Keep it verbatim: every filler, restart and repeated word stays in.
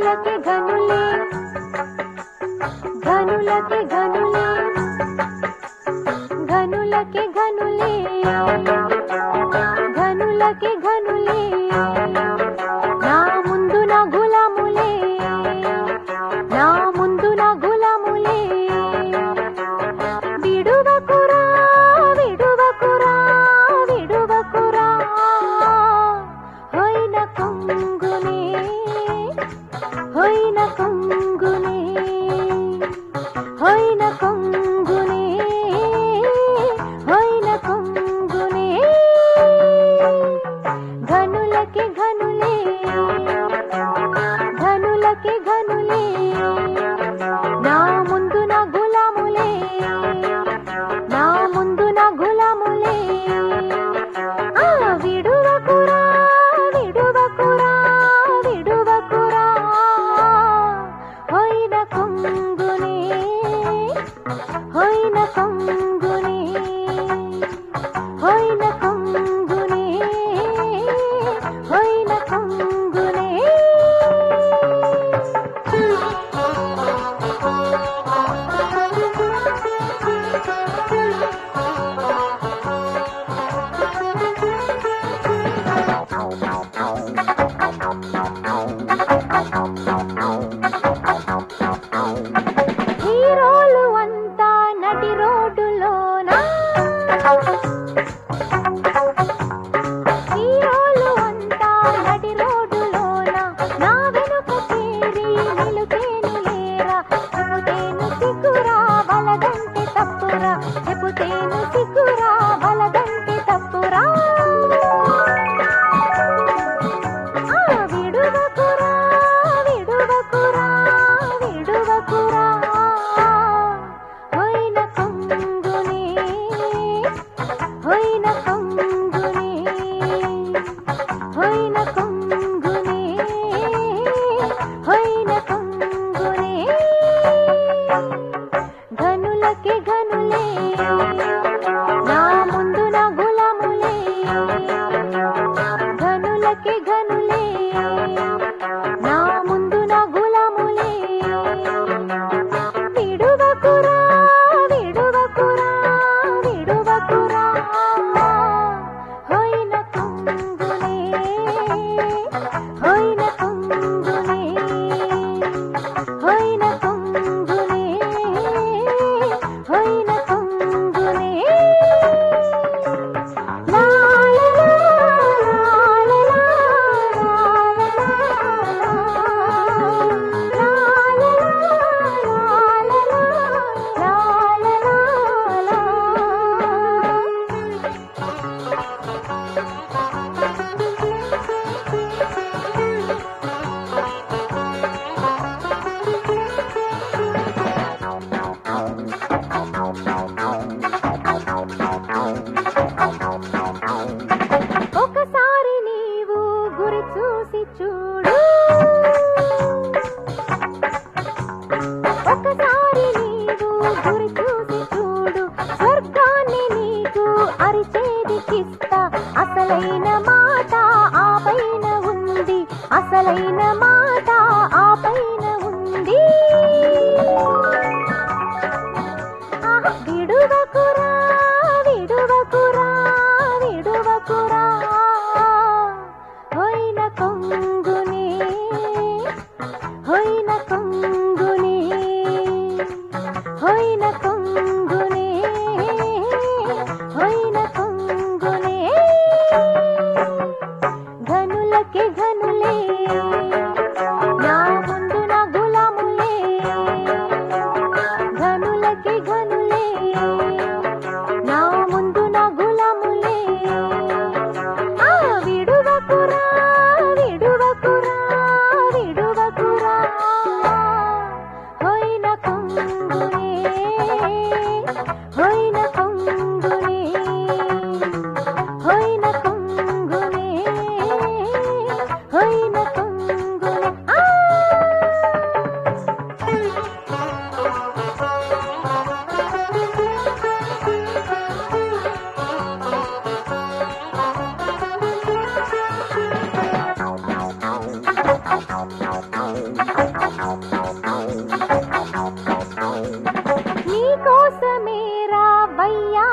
ఘనులకి ఘనులే ఘనులకి ఘనులే ఘనులకి ఘనులే ఘనులకి ఘనులే నా ముందు నా గులాములే నా ముందు నా గులాములే విడువకురా విడువకురా విడువకురా హొయిన కొంగునే హొయిన కొంగునే హొయిన కొంగునే హొయిన కొంగునే ఘనులకి ఘనులే ఘనులకి ఘనులే నా ముందు నా గులాములే నా ముందు నా గులాములే ఆ విడువకురా విడువకురా విడువకురా హొయిన కొంగునే హొయిన కొంగునే హొయిన కొంగునే హొయిన కొంగునే హీరోలు అంతా నటి రోడ్డులోనా హీరోలు అంతా నటి రోడ్డులోనా నా వెనుక చేరి నిలుపేను లేరా చెబుతేను సిగ్గురా వలదంటే తప్పురా చెబుతేను సిగ్గురా వలదంటే తప్పురా ఆ విడువకురా విడువకురా విడువకురా హొయిన కొంగునే హొయిన కొంగునే హొయిన కొంగునే హొయిన కొంగునే ఘనులకి ఘనులే నా ముందు నా గులాములే ఘనులకి ఘనులే నా ముందు నా గులాములే విడువకురా విడువకురా విడువకురా హొయిన కొంగునే హొయిన కొంగునే హొయిన కొంగునే హొయిన కొంగునే లా లా లా లా ఒకసారి నీవు గురి చూసి చూడు ఒకసారి నీవు గురి చూసి చూడు స్వర్గాన్ని నీకు అరిచేది కిస్తా అసలైన మాట ఆ పైన ఉంది అసలైన మాట ఆ పైన ఉంది ఆహా, విడువకురా విడువకురా విడువకురా హొయిన కొంగునే హొయిన కొంగునే హొయిన కొంగునే హొయిన కొంగునే ఘనులకి ఘనులే నా ముందు నా గులాములే ఘనులకి ఘనులే వయ్యారి